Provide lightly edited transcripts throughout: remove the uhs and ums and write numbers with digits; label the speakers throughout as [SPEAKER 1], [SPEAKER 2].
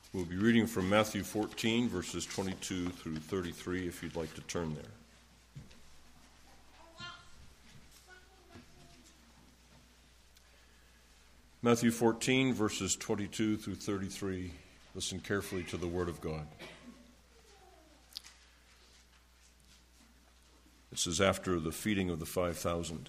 [SPEAKER 1] We'll be reading from Matthew 14, verses 22 through 33, if you'd like to turn there. Matthew 14, verses 22 through 33. Listen carefully to the Word of God. This is after the feeding of the 5,000.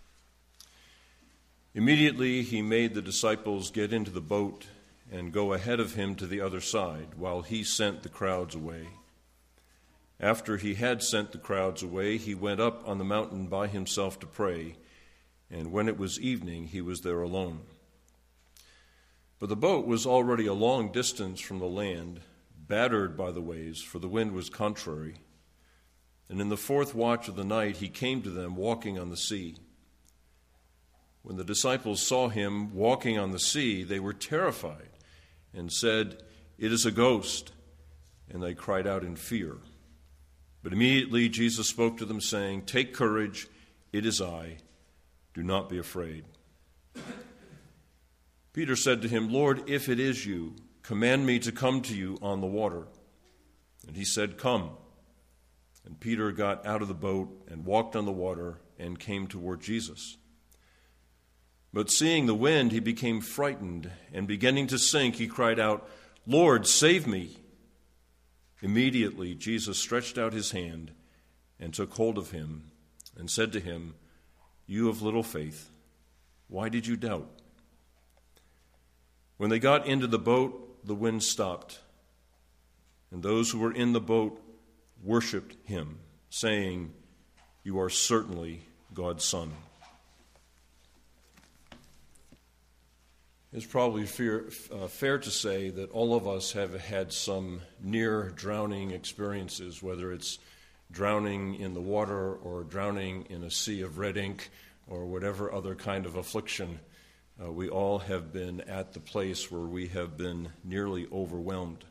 [SPEAKER 1] Immediately he made the disciples get into the boat and go ahead of him to the other side, while he sent the crowds away. After he had sent the crowds away, he went up on the mountain by himself to pray, and when it was evening, he was there alone. But the boat was already a long distance from the land, battered by the waves, for the wind was contrary. And in the fourth watch of the night, he came to them walking on the sea. When the disciples saw him walking on the sea, they were terrified and said, "It is a ghost," and they cried out in fear. But immediately Jesus spoke to them, saying, "Take courage, it is I. Do not be afraid." Peter said to him, "Lord, if it is you, command me to come to you on the water." And he said, "Come." And Peter got out of the boat and walked on the water and came toward Jesus. But seeing the wind, he became frightened, and beginning to sink, he cried out, "Lord, save me." Immediately Jesus stretched out his hand and took hold of him and said to him, "You of little faith, why did you doubt?" When they got into the boat, the wind stopped, and those who were in the boat worshipped him, saying, "You are certainly God's Son." It's probably fair to say that all of us have had some near-drowning experiences, whether it's drowning in the water or drowning in a sea of red ink or whatever other kind of affliction. We all have been at the place where we have been nearly overwhelmed.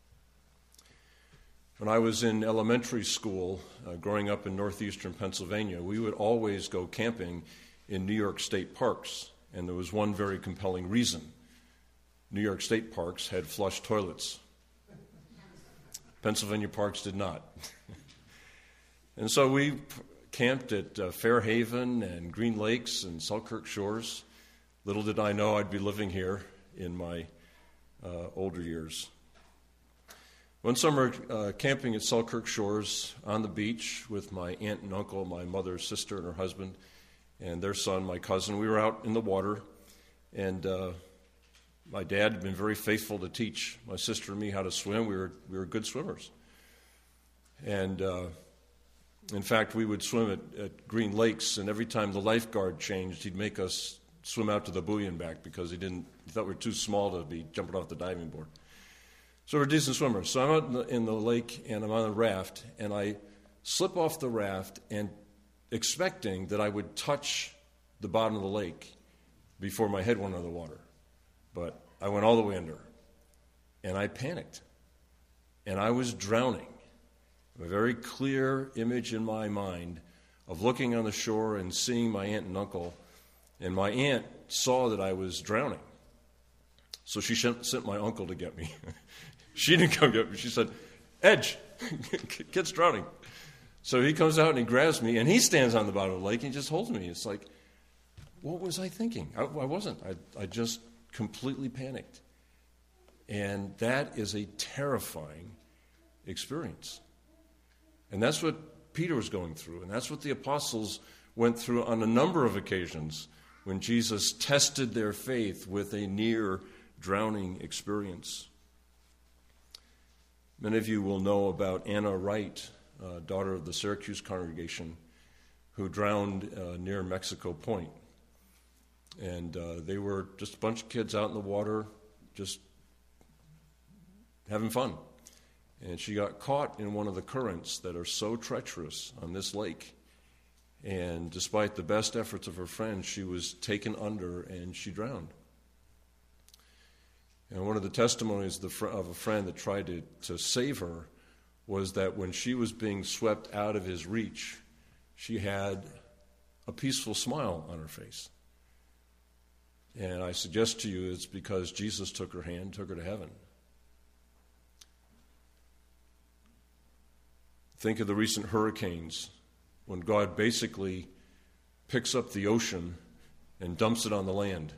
[SPEAKER 1] When I was in elementary school, growing up in northeastern Pennsylvania, we would always go camping in New York State parks. And there was one very compelling reason. New York State parks had flush toilets. Pennsylvania parks did not. And so we camped at Fairhaven and Green Lakes and Selkirk Shores. Little did I know I'd be living here in my older years. One summer, camping at Selkirk Shores on the beach with my aunt and uncle, my mother's sister and her husband, and their son, my cousin. We were out in the water, and my dad had been very faithful to teach my sister and me how to swim. We were good swimmers. And in fact, we would swim at Green Lakes, and every time the lifeguard changed, he'd make us swim out to the buoy and back because he thought we were too small to be jumping off the diving board. So we're decent swimmers. So I'm out in the lake, and I'm on a raft, and I slip off the raft and expecting that I would touch the bottom of the lake before my head went under the water. But I went all the way under, and I panicked, and I was drowning. A very clear image in my mind of looking on the shore and seeing my aunt and uncle, and my aunt saw that I was drowning. So she sent my uncle to get me. She didn't come get me. She said, "Edge, kid's drowning." So he comes out and he grabs me, and he stands on the bottom of the lake and he just holds me. It's like, what was I thinking? I wasn't. I just completely panicked. And that is a terrifying experience. And that's what Peter was going through, and that's what the apostles went through on a number of occasions when Jesus tested their faith with a near-drowning experience. Many of you will know about Anna Wright, daughter of the Syracuse congregation, who drowned near Mexico Point. And they were just a bunch of kids out in the water, just having fun. And she got caught in one of the currents that are so treacherous on this lake. And despite the best efforts of her friends, she was taken under and she drowned. And one of the testimonies of a friend that tried to save her was that when she was being swept out of his reach, she had a peaceful smile on her face. And I suggest to you it's because Jesus took her hand, took her to heaven. Think of the recent hurricanes, when God basically picks up the ocean and dumps it on the land.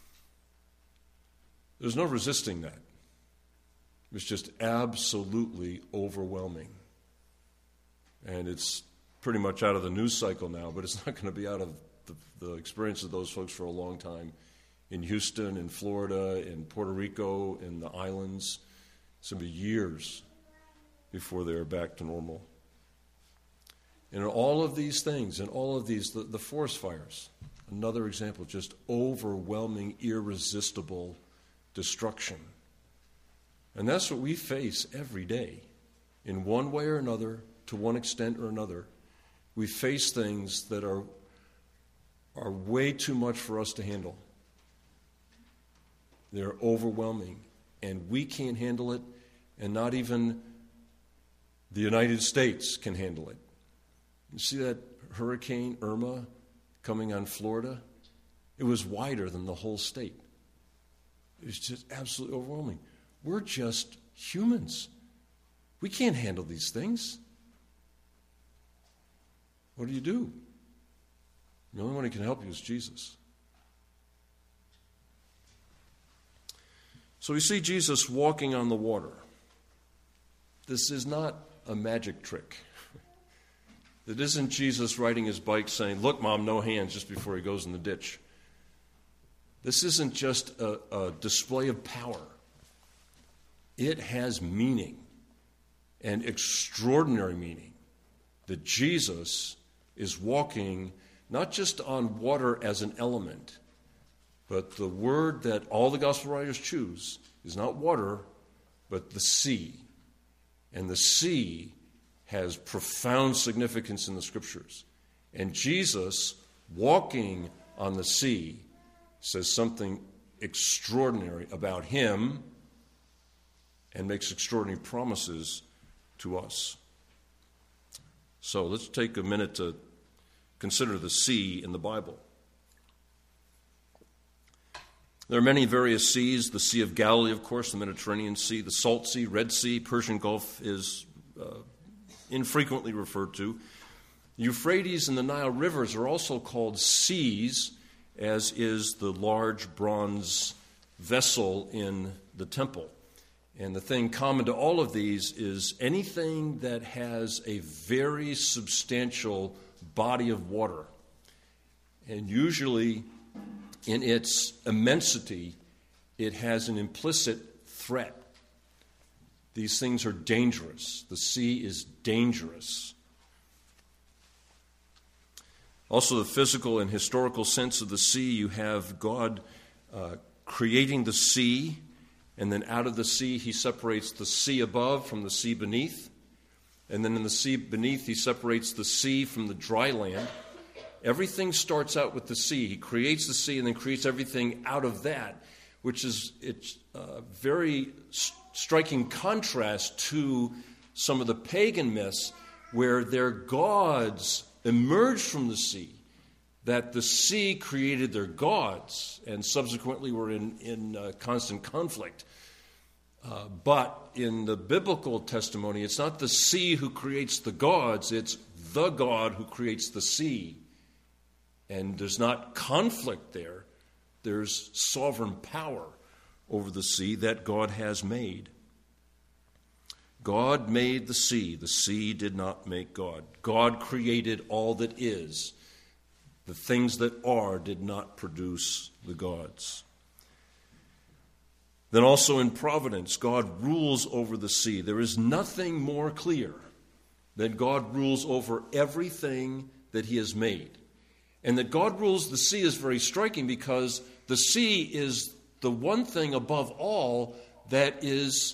[SPEAKER 1] There's no resisting that. It's just absolutely overwhelming. And it's pretty much out of the news cycle now, but it's not going to be out of the experience of those folks for a long time. In Houston, in Florida, in Puerto Rico, in the islands, it's going to be years before they're back to normal. And in all of these things, and all of these, the forest fires, another example, just overwhelming, irresistible destruction. And that's what we face every day. In one way or another, to one extent or another, we face things that are way too much for us to handle. They're overwhelming, and we can't handle it, and not even the United States can handle it. You see that Hurricane Irma coming on Florida? It was wider than the whole state. It was just absolutely overwhelming. We're just humans. We can't handle these things. What do you do? The only one who can help you is Jesus. So we see Jesus walking on the water. This is not a magic trick. It isn't Jesus riding his bike saying, "Look, Mom, no hands," just before he goes in the ditch. This isn't just a display of power. It has meaning, and extraordinary meaning, that Jesus is walking not just on water as an element, but the word that all the gospel writers choose is not water, but the sea. And the sea has profound significance in the Scriptures. And Jesus, walking on the sea, says something extraordinary about him and makes extraordinary promises to us. So let's take a minute to consider the sea in the Bible. There are many various seas. The Sea of Galilee, of course, the Mediterranean Sea, the Salt Sea, Red Sea, Persian Gulf is infrequently referred to. The Euphrates and the Nile rivers are also called seas, as is the large bronze vessel in the temple. And the thing common to all of these is anything that has a very substantial body of water. And usually, in its immensity, it has an implicit threat. These things are dangerous. The sea is dangerous. Also, the physical and historical sense of the sea, you have God creating the sea, and then out of the sea he separates the sea above from the sea beneath. And then in the sea beneath he separates the sea from the dry land. Everything starts out with the sea. He creates the sea and then creates everything out of that, which is very striking contrast to some of the pagan myths where their gods emerged from the sea, that the sea created their gods and subsequently were in constant conflict. But in the biblical testimony, it's not the sea who creates the gods, it's the God who creates the sea. And there's not conflict there. There's sovereign power over the sea that God has made. God made the sea. The sea did not make God. God created all that is. The things that are did not produce the gods. Then also in providence, God rules over the sea. There is nothing more clear than God rules over everything that he has made. And that God rules the sea is very striking because the sea is the one thing above all that is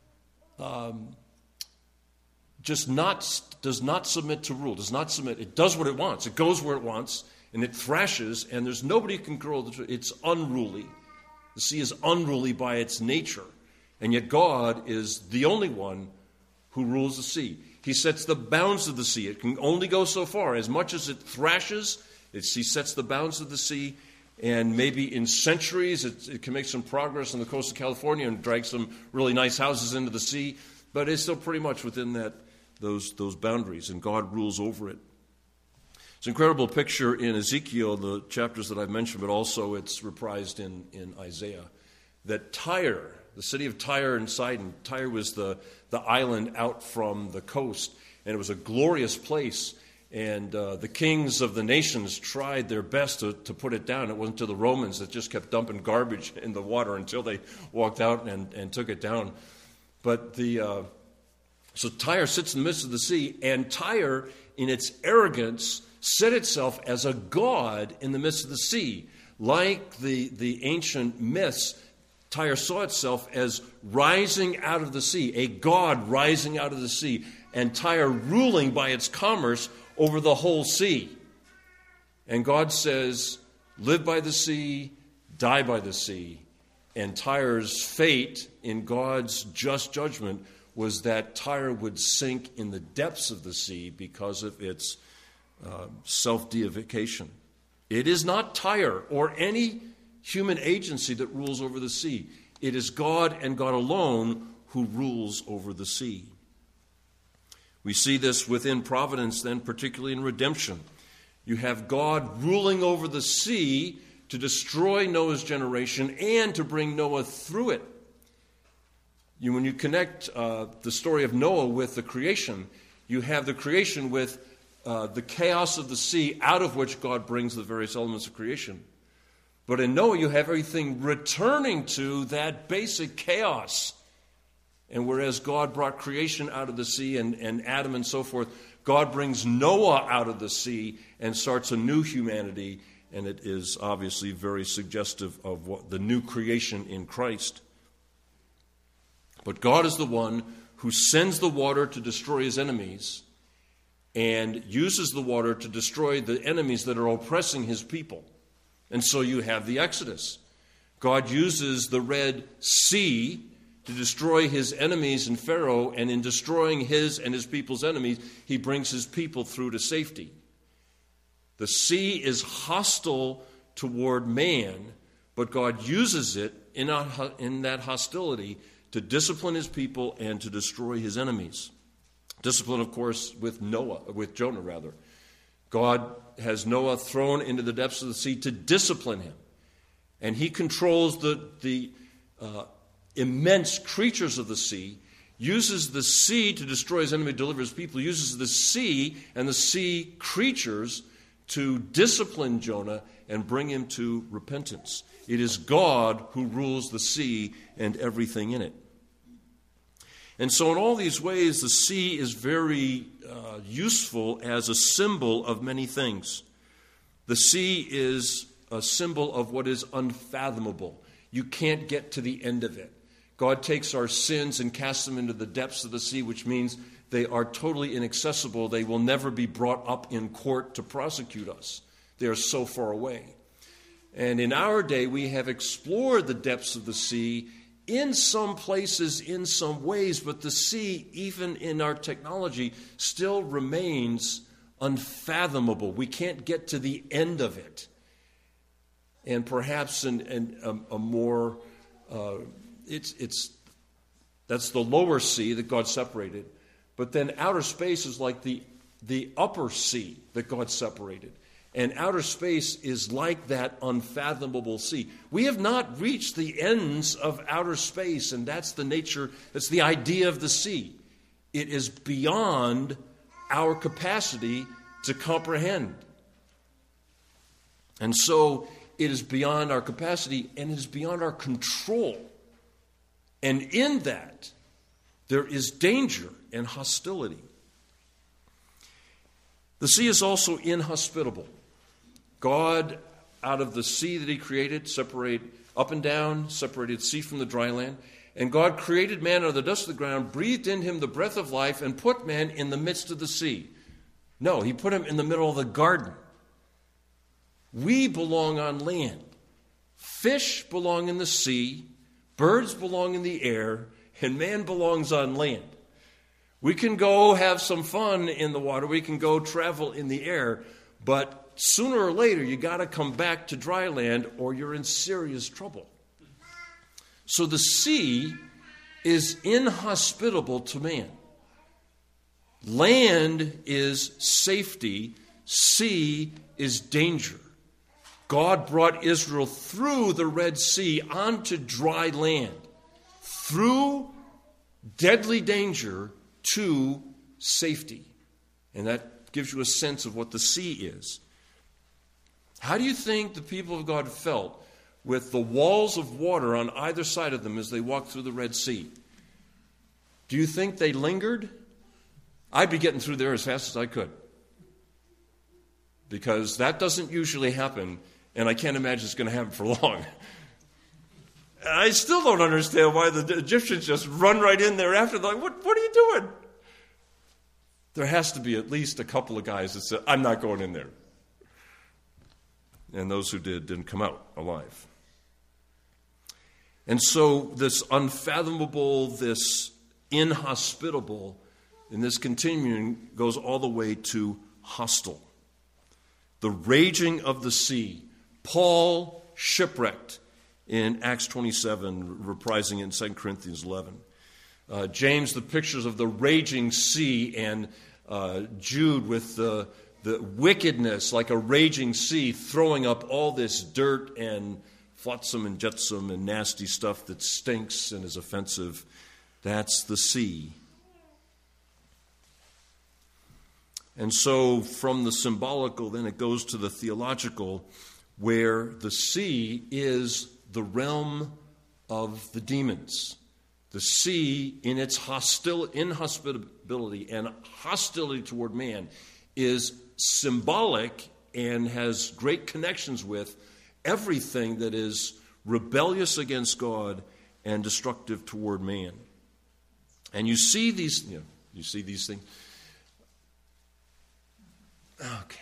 [SPEAKER 1] does not submit to rule, does not submit. It does what it wants. It goes where it wants, and it thrashes, and there's nobody who can control it. It's unruly. The sea is unruly by its nature, and yet God is the only one who rules the sea. He sets the bounds of the sea. It can only go so far. As much as it thrashes, he sets the bounds of the sea, and maybe in centuries it can make some progress on the coast of California and drag some really nice houses into the sea, but it's still pretty much within those boundaries, and God rules over it. It's an incredible picture in Ezekiel, the chapters that I've mentioned, but also it's reprised in Isaiah, that Tyre, the city of Tyre and Sidon, Tyre was the island out from the coast, and it was a glorious place. And the kings of the nations tried their best to put it down. It wasn't until the Romans that just kept dumping garbage in the water until they walked out and took it down. But so Tyre sits in the midst of the sea, and Tyre, in its arrogance, set itself as a god in the midst of the sea. Like the ancient myths, Tyre saw itself as rising out of the sea, a god rising out of the sea, and Tyre ruling by its commerce over the whole sea. And God says, live by the sea, die by the sea. And Tyre's fate in God's just judgment was that Tyre would sink in the depths of the sea because of its self-deification. It is not Tyre or any human agency that rules over the sea. It is God and God alone who rules over the sea. We see this within providence then, particularly in redemption. You have God ruling over the sea to destroy Noah's generation and to bring Noah through it. When you connect the story of Noah with the creation, you have the creation with the chaos of the sea, out of which God brings the various elements of creation. But in Noah, you have everything returning to that basic chaos. And whereas God brought creation out of the sea and Adam and so forth, God brings Noah out of the sea and starts a new humanity. And it is obviously very suggestive of what the new creation in Christ. But God is the one who sends the water to destroy his enemies and uses the water to destroy the enemies that are oppressing his people. And so you have the Exodus. God uses the Red Sea to destroy his enemies and Pharaoh, and in destroying his and his people's enemies, he brings his people through to safety. The sea is hostile toward man, but God uses it in that hostility to discipline his people and to destroy his enemies. Discipline, of course, with Jonah. God has Noah thrown into the depths of the sea to discipline him. And he controls the immense creatures of the sea, uses the sea to destroy his enemy, deliver his people, uses the sea and the sea creatures to discipline Jonah and bring him to repentance. It is God who rules the sea and everything in it. And so in all these ways, the sea is very useful as a symbol of many things. The sea is a symbol of what is unfathomable. You can't get to the end of it. God takes our sins and casts them into the depths of the sea, which means they are totally inaccessible. They will never be brought up in court to prosecute us. They are so far away. And in our day, we have explored the depths of the sea in some places, in some ways, but the sea, even in our technology, still remains unfathomable. We can't get to the end of it. And perhaps a more, that's the lower sea that God separated. But then outer space is like the upper sea that God separated. And outer space is like that unfathomable sea. We have not reached the ends of outer space, and that's the nature, that's the idea of the sea. It is beyond our capacity to comprehend. And so it is beyond our capacity, and it is beyond our control. And in that, there is danger and hostility. The sea is also inhospitable. God, out of the sea that he created, separated up and down, separated sea from the dry land. And God created man out of the dust of the ground, breathed in him the breath of life, and put man in the midst of the sea. No, he put him in the middle of the garden. We belong on land. Fish belong in the sea, birds belong in the air, and man belongs on land. We can go have some fun in the water, we can go travel in the air, but sooner or later you got to come back to dry land or you're in serious trouble. So the sea is inhospitable to man. Land is safety, sea is danger. God brought Israel through the Red Sea onto dry land, through deadly danger to safety. And that gives you a sense of what the sea is. How do you think the people of God felt with the walls of water on either side of them as they walked through the Red Sea? Do you think they lingered? I'd be getting through there as fast as I could, because that doesn't usually happen, and I can't imagine it's going to happen for long. I still don't understand why the Egyptians just run right in there after. They're like, what are you doing? There has to be at least a couple of guys that said, I'm not going in there. And those who didn't come out alive. And so this unfathomable, this inhospitable, and this continuing goes all the way to hostile. The raging of the sea. Paul shipwrecked in Acts 27, reprising it in 2 Corinthians 11. James, the pictures of the raging sea, and Jude with the wickedness like a raging sea, throwing up all this dirt and flotsam and jetsam and nasty stuff that stinks and is offensive. That's the sea. And so from the symbolical, then it goes to the theological, where the sea is the realm of the demons. The sea, in its inhospitability and hostility toward man, is symbolic and has great connections with everything that is rebellious against God and destructive toward man. And you see these things. Okay.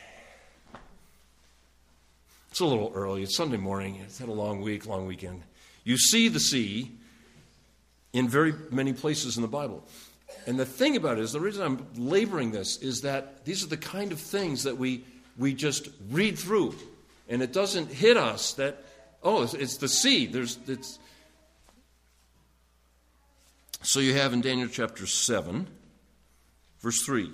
[SPEAKER 1] It's a little early. It's Sunday morning. It's had a long weekend. You see the sea in very many places in the Bible. And the thing about it is, the reason I'm laboring this is that these are the kind of things that we just read through. And it doesn't hit us that, it's the sea. So you have in Daniel chapter 7, verse 3.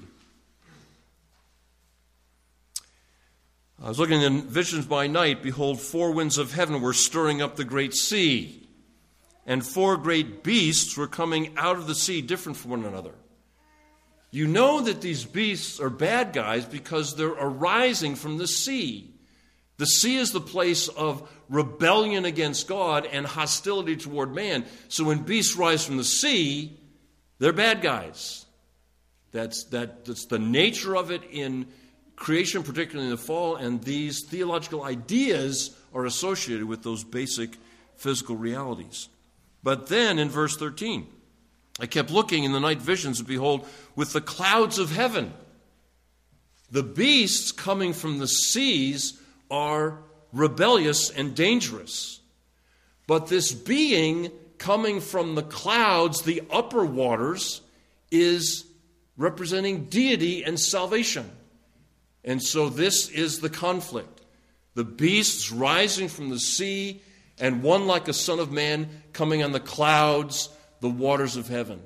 [SPEAKER 1] I was looking in visions by night. Behold, 4 winds of heaven were stirring up the great sea. And 4 great beasts were coming out of the sea, different from one another. You know that these beasts are bad guys because they're arising from the sea. The sea is the place of rebellion against God and hostility toward man. So when beasts rise from the sea, they're bad guys. That's the nature of it in creation, particularly in the fall, and these theological ideas are associated with those basic physical realities. But then in verse 13, I kept looking in the night visions, and behold, with the clouds of heaven, the beasts coming from the seas are rebellious and dangerous. But this being coming from the clouds, the upper waters, is representing deity and salvation. And so this is the conflict. The beasts rising from the sea, and one like a son of man coming on the clouds, the waters of heaven.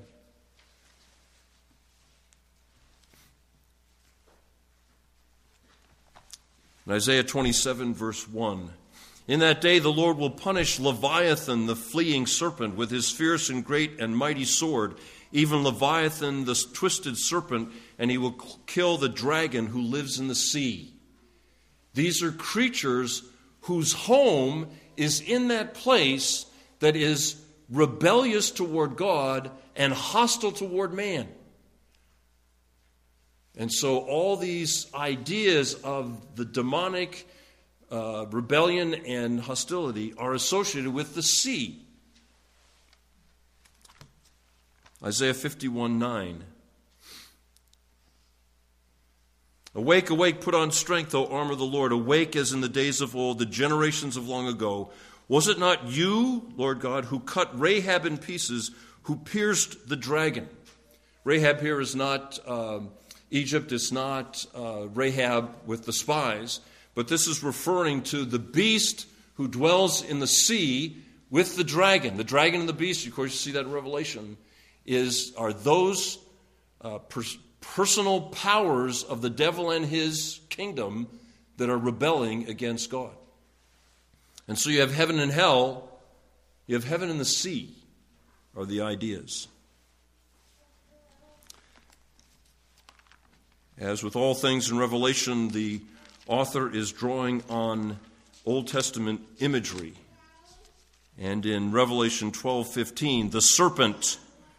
[SPEAKER 1] In Isaiah 27, verse 1, in that day the Lord will punish Leviathan, the fleeing serpent, with his fierce and great and mighty sword, even Leviathan, the twisted serpent, and he will kill the dragon who lives in the sea. These are creatures whose home is in that place that is rebellious toward God and hostile toward man. And so all these ideas of the demonic rebellion and hostility are associated with the sea. Isaiah 51:9. Awake, awake, put on strength, O arm of the Lord. Awake as in the days of old, the generations of long ago. Was it not you, Lord God, who cut Rahab in pieces, who pierced the dragon? Rahab here is not Egypt, it's not Rahab with the spies, but this is referring to the beast who dwells in the sea with the dragon. The dragon and the beast, of course, you see that in Revelation, are those personal powers of the devil and his kingdom that are rebelling against God. And so you have heaven and hell, you have heaven and the sea are the ideas. As with all things in Revelation, the author is drawing on Old Testament imagery. And in Revelation 12:15, the serpent.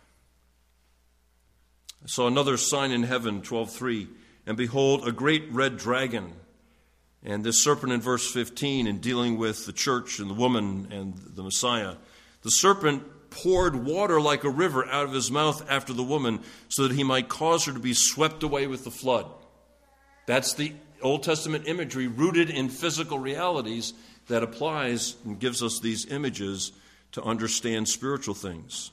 [SPEAKER 1] I saw another sign in heaven, 12:3, and behold, a great red dragon. And this serpent in verse 15, in dealing with the church and the woman and the Messiah, the serpent poured water like a river out of his mouth after the woman, so that he might cause her to be swept away with the flood. That's the Old Testament imagery rooted in physical realities that applies and gives us these images to understand spiritual things.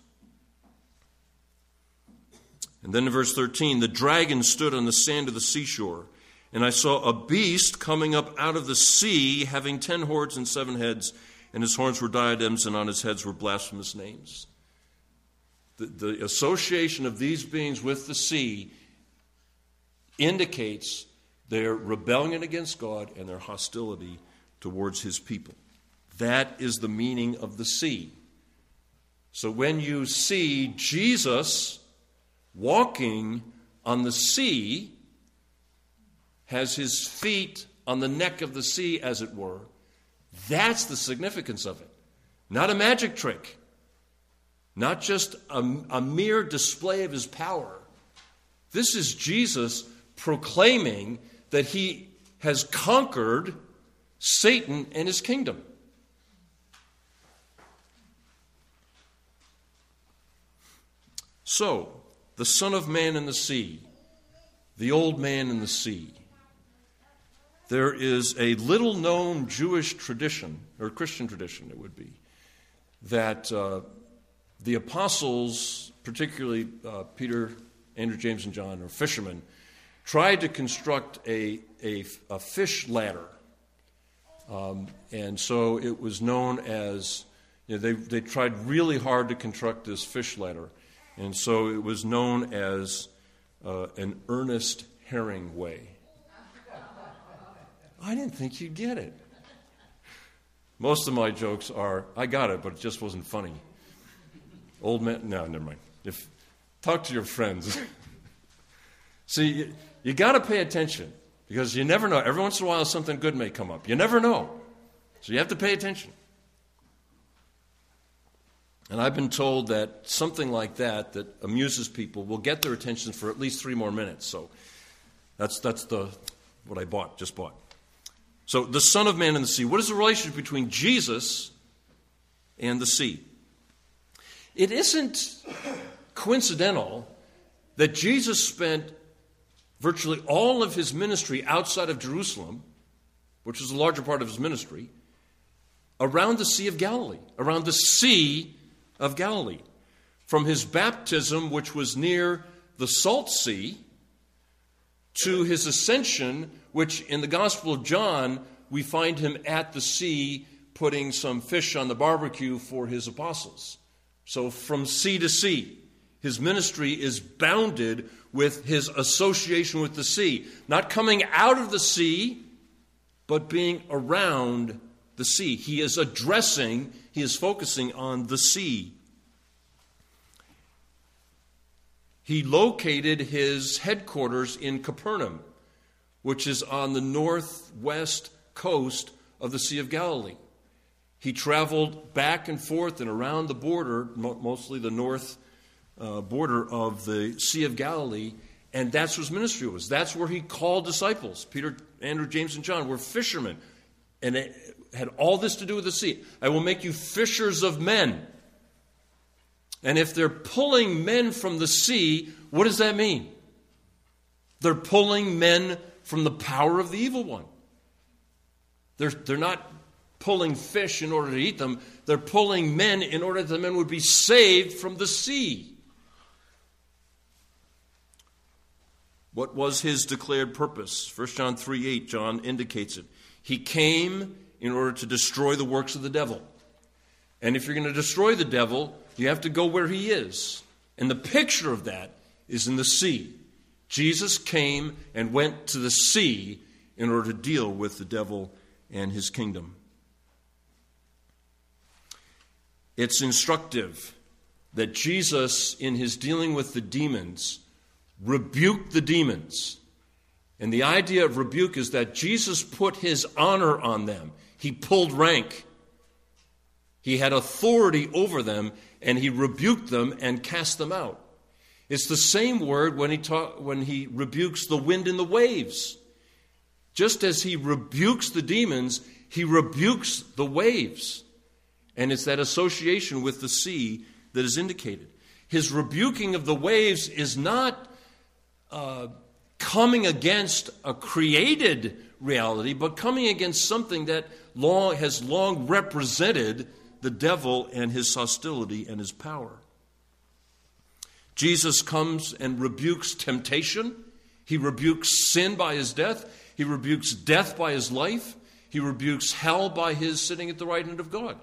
[SPEAKER 1] And then in verse 13, the dragon stood on the sand of the seashore, and I saw a beast coming up out of the sea, having 10 horns and 7 heads, and his horns were diadems, and on his heads were blasphemous names. The association of these beings with the sea indicates their rebellion against God and their hostility towards his people. That is the meaning of the sea. So when you see Jesus walking on the sea, has his feet on the neck of the sea, as it were, that's the significance of it. Not a magic trick. Not just a mere display of his power. This is Jesus proclaiming that he has conquered Satan and his kingdom. So, the Son of Man in the sea, the old man in the sea. There is a little-known Jewish tradition, or Christian tradition it would be, that the apostles, particularly Peter, Andrew, James, and John, or fishermen, tried to construct a fish ladder. And so it was known as, they tried really hard to construct this fish ladder. And so it was known as an Ernest Herring way. I didn't think you'd get it. Most of my jokes are, I got it, but it just wasn't funny. Old man, no, never mind. Talk to your friends. See, you got to pay attention because you never know. Every once in a while, something good may come up. You never know. So you have to pay attention. And I've been told that something like that amuses people will get their attention for at least 3 more minutes. So that's what I just bought. So the Son of Man in the sea. What is the relationship between Jesus and the sea? It isn't coincidental that Jesus spent virtually all of his ministry outside of Jerusalem, which was the larger part of his ministry, around the Sea of Galilee, around the Sea of Galilee. From his baptism, which was near the Salt Sea, to his ascension, which in the Gospel of John, we find him at the sea putting some fish on the barbecue for his apostles. So from sea to sea, his ministry is bounded with his association with the sea. Not coming out of the sea, but being around the sea. He is focusing on the sea. He located his headquarters in Capernaum, which is on the northwest coast of the Sea of Galilee. He traveled back and forth and around the border, mostly the north border of the Sea of Galilee, and that's what his ministry was. That's where he called disciples. Peter, Andrew, James, and John were fishermen, and it had all this to do with the sea. I will make you fishers of men. And if they're pulling men from the sea, what does that mean? They're pulling men from the power of the evil one. They're not pulling fish in order to eat them. They're pulling men in order that the men would be saved from the sea. What was his declared purpose? 1 John 3:8, John indicates it. He came in order to destroy the works of the devil. And if you're going to destroy the devil, you have to go where he is. And the picture of that is in the sea. Jesus came and went to the sea in order to deal with the devil and his kingdom. It's instructive that Jesus, in his dealing with the demons, rebuked the demons. And the idea of rebuke is that Jesus put his honor on them. He pulled rank. He had authority over them, and he rebuked them and cast them out. It's the same word when he rebukes the wind and the waves. Just as he rebukes the demons, he rebukes the waves. And it's that association with the sea that is indicated. His rebuking of the waves is not coming against a created reality, but coming against something that has long represented the devil and his hostility and his power. Jesus comes and rebukes temptation. He rebukes sin by his death. He rebukes death by his life. He rebukes hell by his sitting at the right hand of God.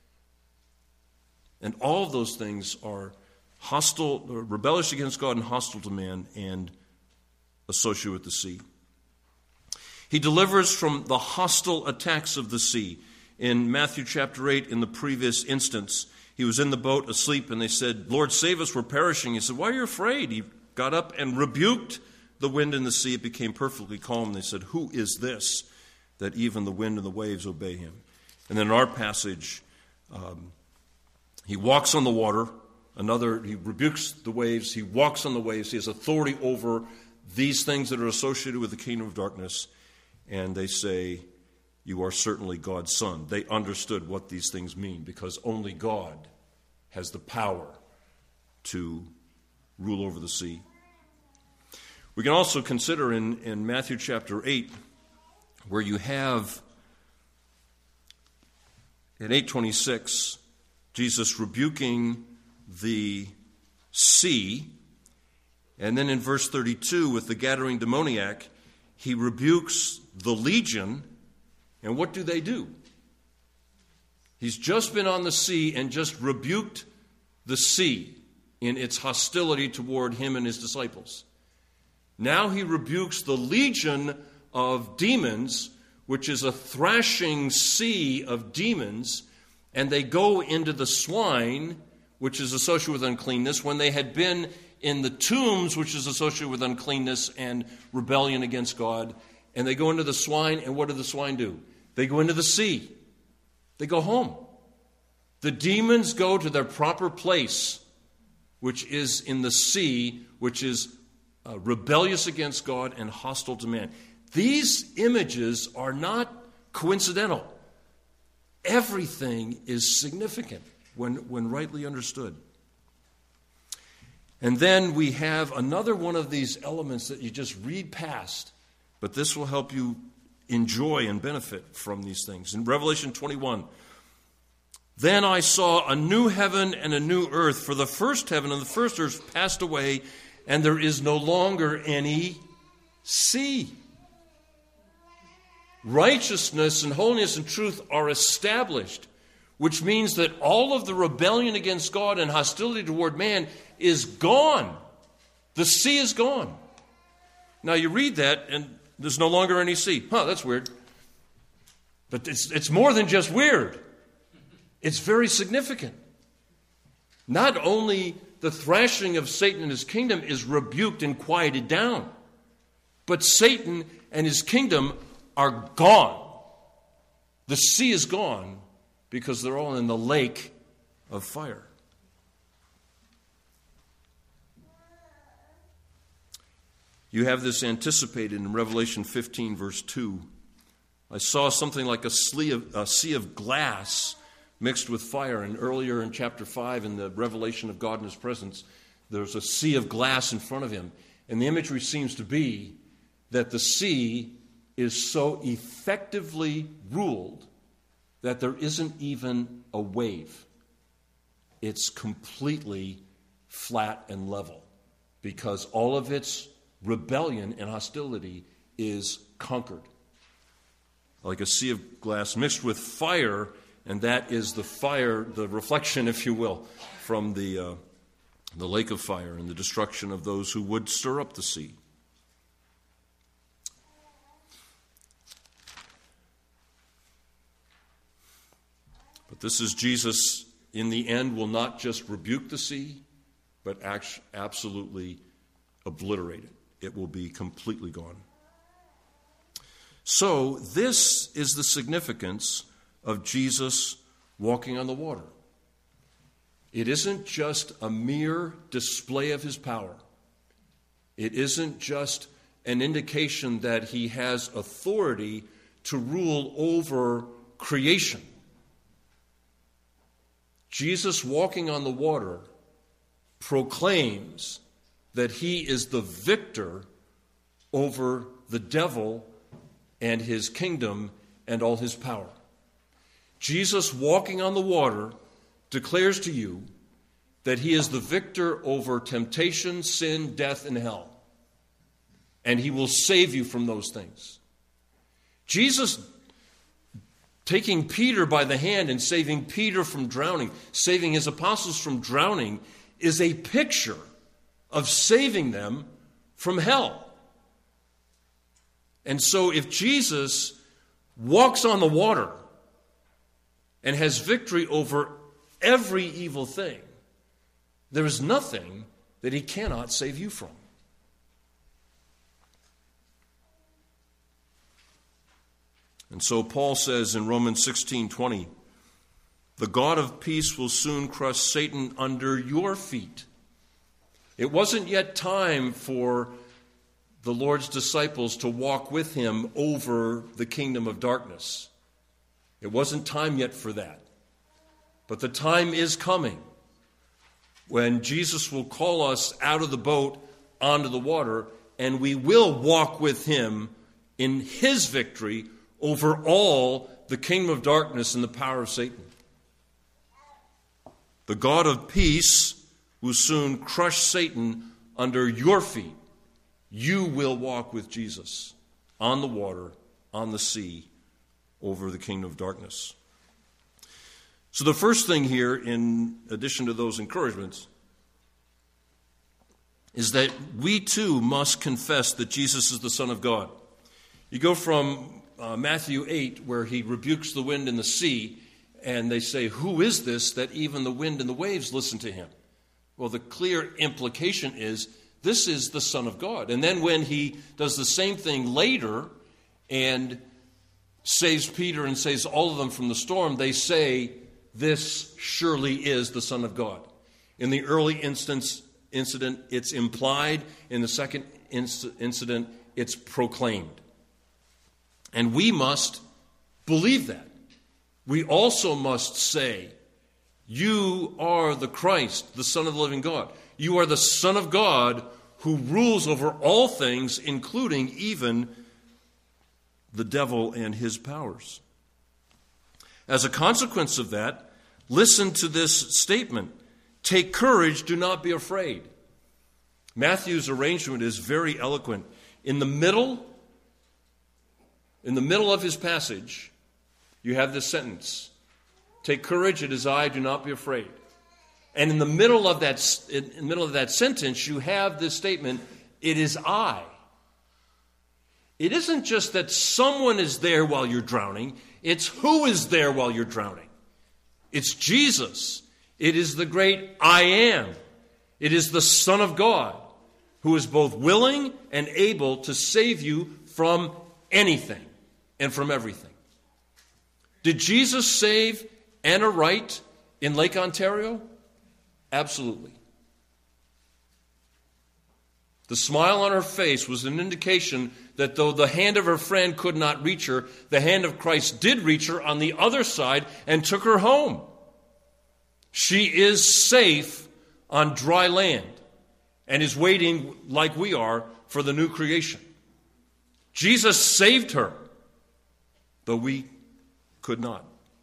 [SPEAKER 1] And all of those things are hostile, rebellious against God and hostile to man and associated with the sea. He delivers from the hostile attacks of the sea. In Matthew chapter 8, in the previous instance, he was in the boat asleep and they said, "Lord, save us, we're perishing." He said, "Why are you afraid?" He got up and rebuked the wind and the sea. It became perfectly calm. They said, "Who is this that even the wind and the waves obey him?" And then in our passage, he walks on the water. He rebukes the waves. He walks on the waves. He has authority over these things that are associated with the kingdom of darkness. And they say, "You are certainly God's son." They understood what these things mean because only God has the power to rule over the sea. We can also consider in Matthew chapter 8, where you have in 8:26, Jesus rebuking the sea. And then in verse 32, with the Gadarene demoniac, he rebukes the legion. And what do? He's just been on the sea and just rebuked the sea in its hostility toward him and his disciples. Now he rebukes the legion of demons, which is a thrashing sea of demons, and they go into the swine, which is associated with uncleanness, when they had been in the tombs, which is associated with uncleanness and rebellion against God. And they go into the swine, and what do the swine do? They go into the sea. They go home. The demons go to their proper place, which is in the sea, which is rebellious against God and hostile to man. These images are not coincidental. Everything is significant when rightly understood. And then we have another one of these elements that you just read past, but this will help you enjoy and benefit from these things. In Revelation 21, "Then I saw a new heaven and a new earth, for the first heaven and the first earth passed away, and there is no longer any sea." Righteousness and holiness and truth are established, which means that all of the rebellion against God and hostility toward man is gone. The sea is gone. Now you read that and there's no longer any sea. That's weird. But it's more than just weird. It's very significant. Not only the thrashing of Satan and his kingdom is rebuked and quieted down, but Satan and his kingdom are gone. The sea is gone because they're all in the lake of fire. You have this anticipated in Revelation 15, verse 2. "I saw something like a sea of glass mixed with fire." And earlier in chapter 5, in the revelation of God in his presence, there's a sea of glass in front of him. And the imagery seems to be that the sea is so effectively ruled that there isn't even a wave. It's completely flat and level because all of its rebellion and hostility is conquered. Like a sea of glass mixed with fire, and that is the fire, the reflection, if you will, from the lake of fire and the destruction of those who would stir up the sea. But this is Jesus, in the end, will not just rebuke the sea, but absolutely obliterate it. It will be completely gone. So this is the significance of Jesus walking on the water. It isn't just a mere display of his power. It isn't just an indication that he has authority to rule over creation. Jesus walking on the water proclaims that he is the victor over the devil and his kingdom and all his power. Jesus walking on the water declares to you that he is the victor over temptation, sin, death, and hell. And he will save you from those things. Jesus taking Peter by the hand and saving Peter from drowning, saving his apostles from drowning, is a picture of saving them from hell. And so if Jesus walks on the water and has victory over every evil thing, there is nothing that he cannot save you from. And so Paul says in Romans 16:20, the God of peace will soon crush Satan under your feet. It wasn't yet time for the Lord's disciples to walk with him over the kingdom of darkness. It wasn't time yet for that. But the time is coming when Jesus will call us out of the boat onto the water, and we will walk with him in his victory over all the kingdom of darkness and the power of Satan. The God of peace will soon crush Satan under your feet. You will walk with Jesus on the water, on the sea, over the kingdom of darkness. So the first thing here, in addition to those encouragements, is that we too must confess that Jesus is the Son of God. You go from Matthew 8, where he rebukes the wind and the sea, and they say, who is this that even the wind and the waves listen to him? Well, the clear implication is, this is the Son of God. And then when he does the same thing later and saves Peter and saves all of them from the storm, they say, this surely is the Son of God. In the early incident, it's implied. In the second incident, it's proclaimed. And we must believe that. We also must say, you are the Christ, the Son of the living God. You are the Son of God who rules over all things, including even the devil and his powers. As a consequence of that, listen to this statement. Take courage, do not be afraid. Matthew's arrangement is very eloquent. In the middle of his passage, you have this sentence. Take courage, it is I, do not be afraid. And in the middle of that sentence, you have this statement, it is I. It isn't just that someone is there while you're drowning, it's who is there while you're drowning. It's Jesus. It is the great I am. It is the Son of God, who is both willing and able to save you from anything and from everything. Did Jesus save Anna Wright in Lake Ontario? Absolutely. The smile on her face was an indication that though the hand of her friend could not reach her, the hand of Christ did reach her on the other side and took her home. She is safe on dry land and is waiting, like we are, for the new creation. Jesus saved her, though we could not.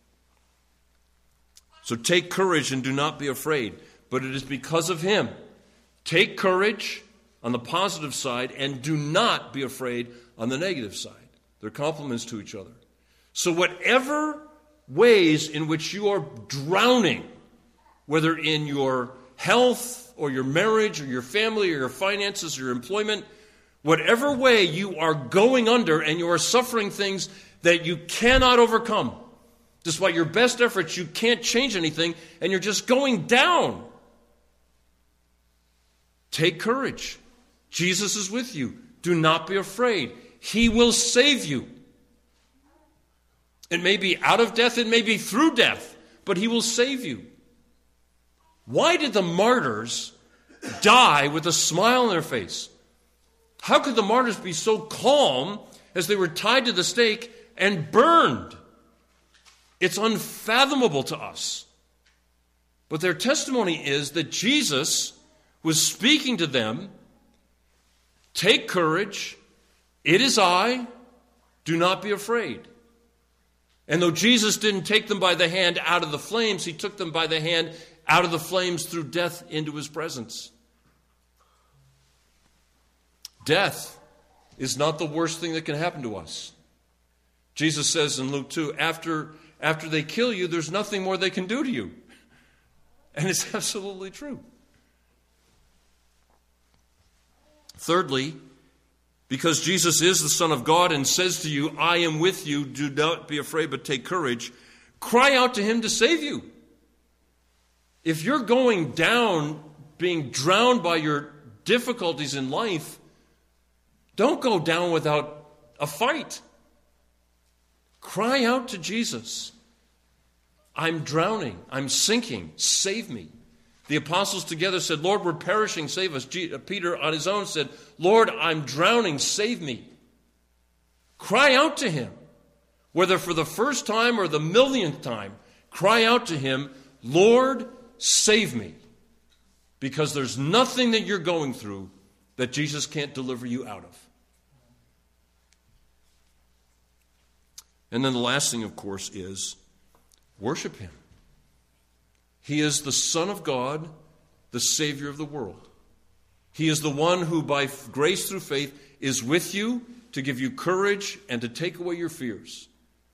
[SPEAKER 1] So take courage and do not be afraid, but it is because of him. Take courage on the positive side and do not be afraid on the negative side. They're complements to each other. So whatever ways in which you are drowning, whether in your health or your marriage or your family or your finances or your employment, whatever way you are going under and you are suffering things that you cannot overcome, Despite your best efforts, you can't change anything, and you're just going down. Take courage. Jesus is with you. Do not be afraid. He will save you. It may be out of death, it may be through death, but he will save you. Why did the martyrs die with a smile on their face? How could the martyrs be so calm as they were tied to the stake and burned? It's unfathomable to us. But their testimony is that Jesus was speaking to them. Take courage. It is I. Do not be afraid. And though Jesus didn't take them by the hand out of the flames, he took them by the hand out of the flames through death into his presence. Death is not the worst thing that can happen to us. Jesus says in Luke 2, after they kill you, there's nothing more they can do to you. And it's absolutely true. Thirdly, because Jesus is the Son of God and says to you, I am with you, do not be afraid, but take courage, cry out to him to save you. If you're going down, being drowned by your difficulties in life, don't go down without a fight. Cry out to Jesus. I'm drowning. I'm sinking. Save me. The apostles together said, Lord, we're perishing. Save us. Peter on his own said, Lord, I'm drowning. Save me. Cry out to him. Whether for the first time or the millionth time, cry out to him, Lord, save me. Because there's nothing that you're going through that Jesus can't deliver you out of. And then the last thing, of course, is worship him. He is the Son of God, the Savior of the world. He is the one who, by grace through faith, is with you to give you courage and to take away your fears.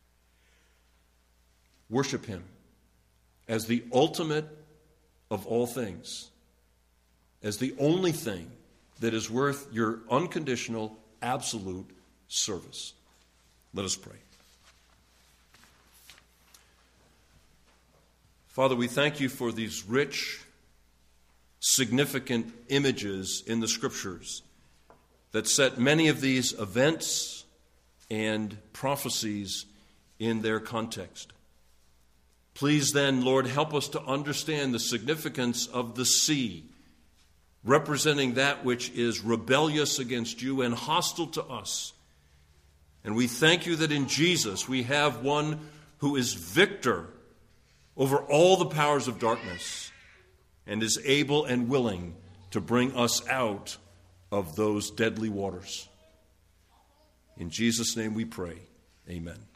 [SPEAKER 1] Worship him as the ultimate of all things, as the only thing that is worth your unconditional, absolute service. Let us pray. Father, we thank you for these rich, significant images in the Scriptures that set many of these events and prophecies in their context. Please then, Lord, help us to understand the significance of the sea, representing that which is rebellious against you and hostile to us. And we thank you that in Jesus we have one who is victor over all the powers of darkness and is able and willing to bring us out of those deadly waters. In Jesus' name we pray. Amen.